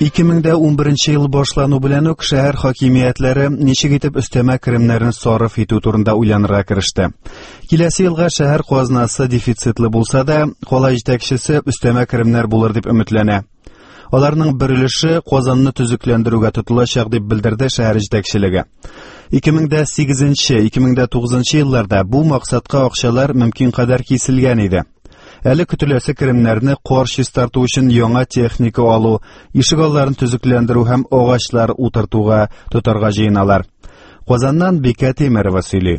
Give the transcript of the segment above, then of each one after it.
2011 ел башлану белән үк шәһәр хакимиятләре ничек итеп өстәмә керемнәрне сарыф итү турында уйланырга кереште. Киләсе елга шәһәр казнасы дефицитлы булса да, кала җитәкчесе өстәмә керемнәр булыр дип өметләнә. Аларның бер өлеше Казанны төзекләндерүгә тотылачак дип белдерде шәһәр җитәкчелеге. 2008-2009 елларда бу максатка акчалар мөмкин кадәр киселгән иде. Әле көтеләсе керемнәрне кар чистарту өчен яңа техника алу, ишек алларын төзекләндерү һәм агачлар утыртуга тотарга җыеналар. Казаннан Бикә Тимерова сөйли.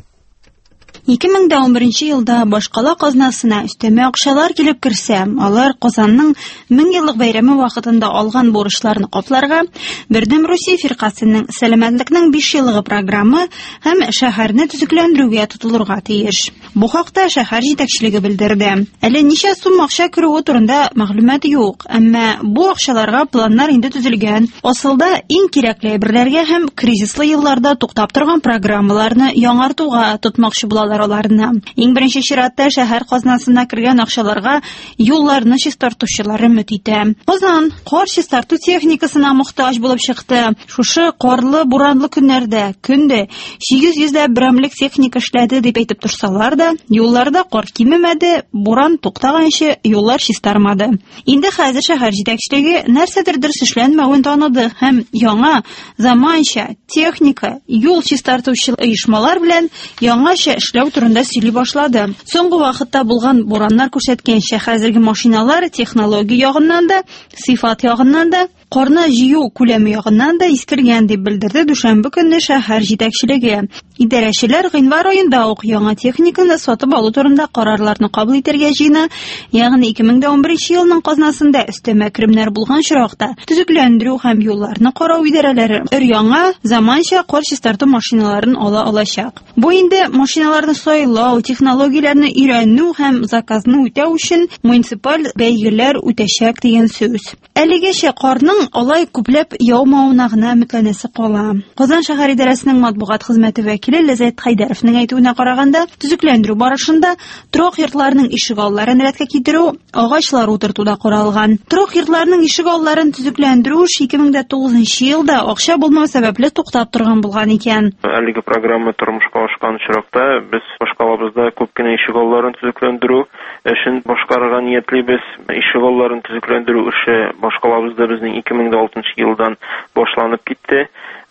2011 елда башкала казнасына өстәмә акчалар килеп керсә, алар Казанның 1000 еллык бәйрәме вакытында алган бурычларны капларга, Бердәм Русия фиркасының сәламәтлекнең 5 еллыгы программы һәм шәһәрне төзекләндерүгә тотылырга тиеш. Бу хакта шәһәр җитәкчелеге белдерде. Әле ничә сум акча керүе турында мәгълүмат юк, әмма бу акчаларга планнар инде төзелгән. Асылда иң кирәкле әйберләргә һәм кризислы елларда туктап торган программаларны яңартуга тотмакчы булалар. Иң беренче чиратта шәһәр казнасына кергән акчаларга юлларны чистартучылар өмет итә. Казан кар чистарту техникасына мохтаҗ булып чыкты. Шушы карлы, буранлы көннәрдә көндә 800 берәмлек техника эшләде дип әйтеп торсалар да, юлларда кар кимемәде, буран туктаганчы юллар чистармады. Инде хәзер шәһәр җитәкчелеге нәрсәдер дөрес эшләнмәвен таныды һәм яңа заманча техника, юл чистартучы оешмалар белән яңача эшләү турында сөйли башлады. Соңгы вакытта булган бураннар күрсәткәнчә хәзерге машиналар технология ягыннан да, сыйфат ягыннан да, карны җыю күләме ягыннан да искергән дип белдерде дүшәмбе көнне шәһәр җитәкчелеге. Идарәчеләр гыйнвар аенда ук яңа техниканы сатып алу турында карарларны кабул итәргә җыена, ягъни 2011 елның казнасында өстәмә керемнәр булган чиракта төзекләндерү һәм юлларны карау идарәләре яңа заманча кар чистарту машиналарын ала алачак. Бу инде машиналарны сайлау, технологияләрне өйрәнү һәм заказны үтәү өчен муниципаль бәйгеләр үтәчәк дигән сүз. Әлегәчә карның алай күпләп яумавына гына өметләнәсе кала. Казан шәһәр идарәсенең матбугат хезмәте вәкиле Ләззәт Хайдаровның әйтүенә караганда, төзекләндерү барышында торак йортларның ишек алларын рәткә китерү, агачлар утыртуда каралган. Торак йортларның ишек алларын төзекләндерү 2009 елда акча булмау сәбәпле туктап торган булган икән. Әлеге программа тормышка ашкан чиракта без башкалабызда күп кенә ишек алларын төзекләндерү эшен башкарырга ниятлибез. Ишек алларын төзекләндерү эше башкалабызда безнең 2006 елдан башланып китте.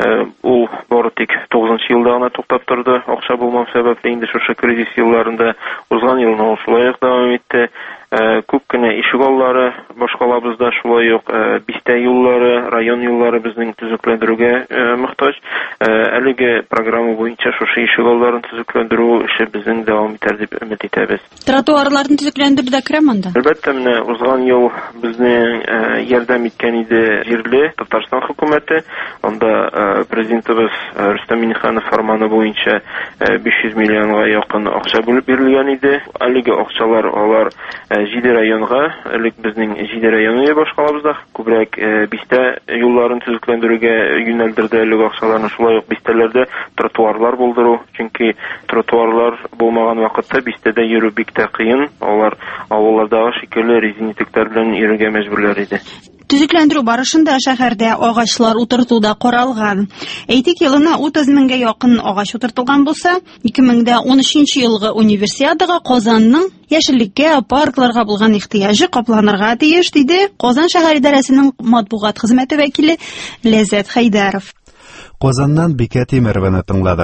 Ул бары тик 9 елда гына туктап торды. Акча булмау сәбәпле инде шушы кризис елларында узган елны шулай ук дәвам итте. Күп кенә ишек аллары башкалабызда шулай ук бистә юллары, район юллары безнең төзекләндерүгә мохтаҗ. Әлеге программа буенча шушы ишек алларын төзекләндерү эше безнең дәвам итәр дип өмет итәбез. Тротуарларны төзекләндерүдә керәме анда? Әлбәттә, менә узган ел безнең ярдәм иткән иде җирле Татарстан хөкүмәте. Анда президентыбыз Рөстәм Миңнеханов фәрманы буенча 500 миллионга якын акча бүлеп бирелгән иде. Әлеге акчалар алар 7 районга, элек безнең 7 районы башкалабызда күбрәк бистә юлларын төзекләндерүгә юнәлдерде. Әлеге акчаларны шулай ук бистәләрдә тротуарлар булдыру, чөнки тротуарлар булмаган вакытта бистәдә йөрү бик тә кыен. Алар авыллардагы шикелле резинтиклар белән йөрергә мәҗбүрләр иде. Төзекләндерү барышында шәһәрдә агачлар утыртуда каралган. Әйтик, елына 30 меңгә якын агач утыртылган булса, 2013 елгы универсиадага Казанның яшеллеккә, паркларга булган ихтыяҗы капланырга тиеш, диде Казан шәһәр идарәсенең матбугат хезмәте вәкиле Ләззәт Хайдаров. Казаннан Бикә Тимерованы тыңлады.